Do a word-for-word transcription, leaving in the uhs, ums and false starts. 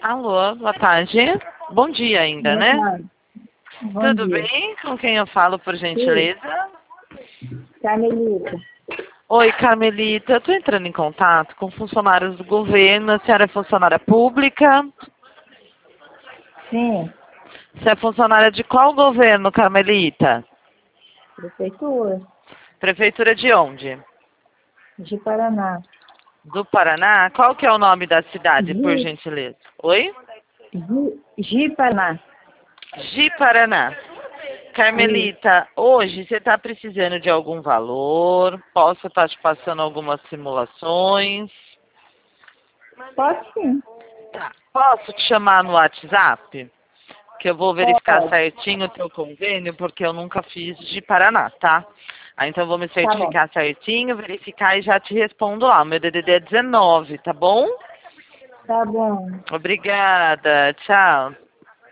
Alô, boa tarde. Bom dia ainda, Boa né? tarde. Bom Tudo dia. bem? Com quem eu falo, por gentileza? Carmelita. Oi, Carmelita. Eu tô entrando em contato com funcionários do governo. A senhora é funcionária pública? Sim, Você é funcionária de qual governo, Carmelita? prefeitura Prefeitura de onde? de Paraná. Do Paraná? Qual que é o nome da cidade, por De, gentileza? Oi? de, de Paraná. De Paraná. Isso. Carmelita, hoje você está precisando de algum valor? Posso estar te passando algumas simulações? Pode sim. Tá. Posso te chamar no WhatsApp? Que eu vou verificar Pode. certinho o teu convênio, porque eu nunca fiz de Paraná, tá? Aí então eu vou me Tá bom. certificar certinho, verificar e já te respondo lá. O meu D D D é dezenove, tá bom? Tá bom. Obrigada, tchau.